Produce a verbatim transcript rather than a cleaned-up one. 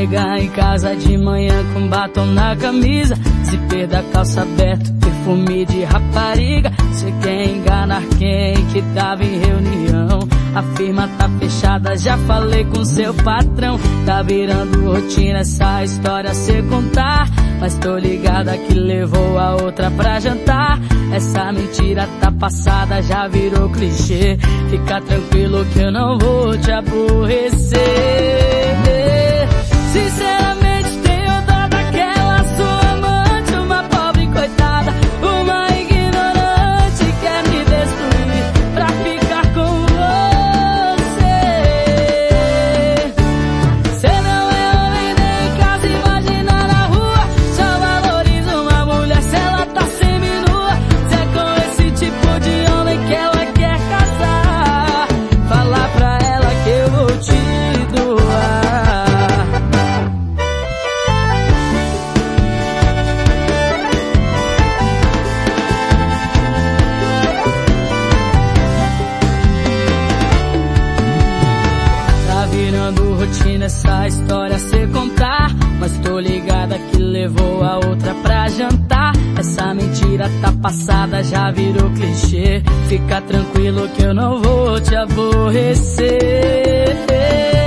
chegar em casa de manhã com batom na camisa, zíper da calça aberto, perfume de rapariga. Cê quer enganar quem que tava em reunião? A firma tá fechada, já falei com seu patrão. Tá virando rotina essa história cê contar, mas tô ligada que levou a outra pra jantar. Essa mentira tá passada, já virou clichê. Fica tranquilo que eu não vou te aborrecer. Sinceramente tenho dó daquela sua amante, uma pobre coitada, uma ignorante, quer me destruir pra ficar com você. Cê não é homem nem em casa, imagina na rua. Só valoriza uma mulher se ela tá seminua. Se é com esse tipo de homem que ela quer casar, fala pra ela que eu vou te doar. Virando rotina essa história cê contar, mas tô ligada que levou a outra pra jantar. Essa mentira tá passada, já virou clichê. Fica tranquilo que eu não vou te aborrecer.